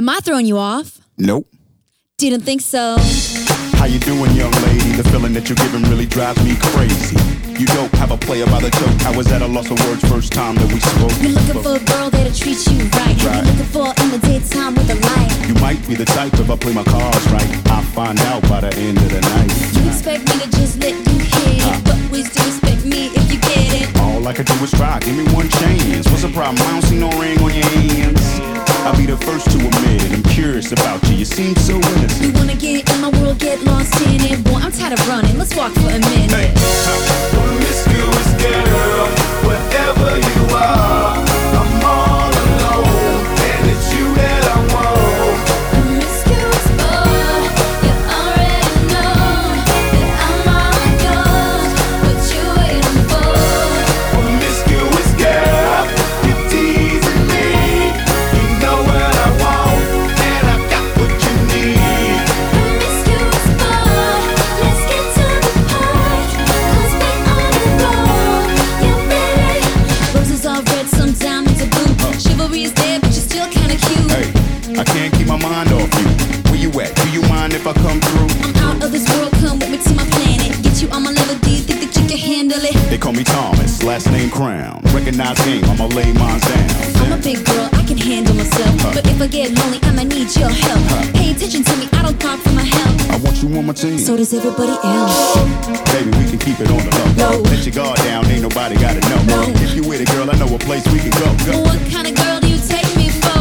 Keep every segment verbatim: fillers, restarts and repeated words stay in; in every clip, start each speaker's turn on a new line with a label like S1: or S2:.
S1: Am I throwing you off?
S2: Nope.
S1: Didn't think so.
S2: How you doing, young lady? The feeling that you're giving really drives me crazy. You don't have a player by the choke. I was at a loss of words first time that we spoke.
S1: You're looking for a girl that'll treat you right.
S2: Right.
S1: You're looking for in the daytime with a light.
S2: You might be the type if I play my cards right. I'll find out by the end of the night.
S1: You expect me to just let you hit it, but please do respect me if you get it.
S2: All I can do is try. Give me one chance. What's the problem? I don't see no ring on your hands. I'll be the first to admit it. I'm curious about you. You seem so innocent.
S1: You wanna get in my world, get lost in it. Boy, I'm tired of running. Let's walk for a minute.
S2: Hey,
S3: Promiscuous girl, wherever you are, I'm all alone, and it's you that I want.
S1: Promiscuous boy, you already know that I'm all yours. What you waiting for?
S3: Promiscuous girl, you're teasing me. You know what I want, and I got what you need.
S1: Promiscuous boy, let's get to the point, 'cause we on the road. You ready? Roses are red, some diamonds are blue. Chivalry is dead, but you're still kinda cute.
S2: hey, I can't keep my mind off you. Where you at? Do you mind if I come through?
S1: I'm out of this world, come with me to my planet. Get you on my level, do you think that you can handle it?
S2: They call me Thomas, last name Crown. Recognize game, I'ma lay mine down.
S1: I'm a big girl, I can handle myself. But if I get lonely, I'ma need your help. Pay attention to me, I don't talk for my help.
S2: I want you on my team.
S1: So does everybody else.
S2: Baby, we can keep it on the low.
S1: No.
S2: Let your guard down, ain't nobody gotta know.
S1: No.
S2: If you with it, girl, I know a place we can go. Go.
S1: What kind of girl do you take me for?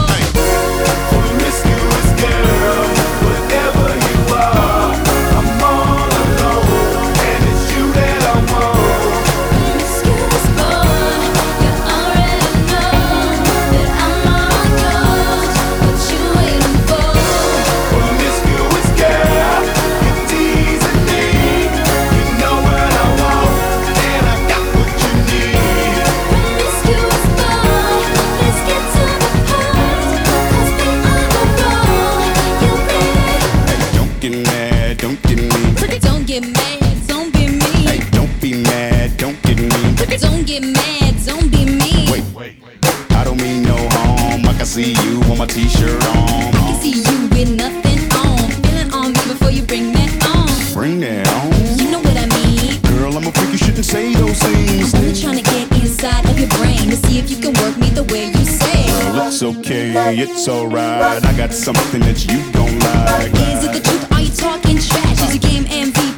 S3: Promiscuous girl, wherever you are, I'm all alone, and it's you that I want.
S1: Promiscuous boy, you already know that I'm all yours. What you waiting for?
S3: Promiscuous girl, you're teasing me. You know what I want, and I got what you need.
S1: Promiscuous boy, let's get to the point, 'cause we on the road. You ready?
S2: Hey, don't get mad, don't get me.
S1: Don't get mad, don't be me.
S2: Hey, don't be mad, don't get me.
S1: Don't get mad, don't be me.
S2: Wait, wait, I don't mean no harm. I can see you on my t-shirt on.
S1: I can see you with nothing on. Feeling on me before you bring that on.
S2: Bring that on.
S1: You know what I mean.
S2: Girl, I'm a freak, you shouldn't say those things.
S1: Only trying to get inside of your brain to see if you can work me the way you say.
S2: Girl, it's okay, it's alright. I got something that you don't like.
S1: Is it the truth? Are you talking trash? Is your game M V P?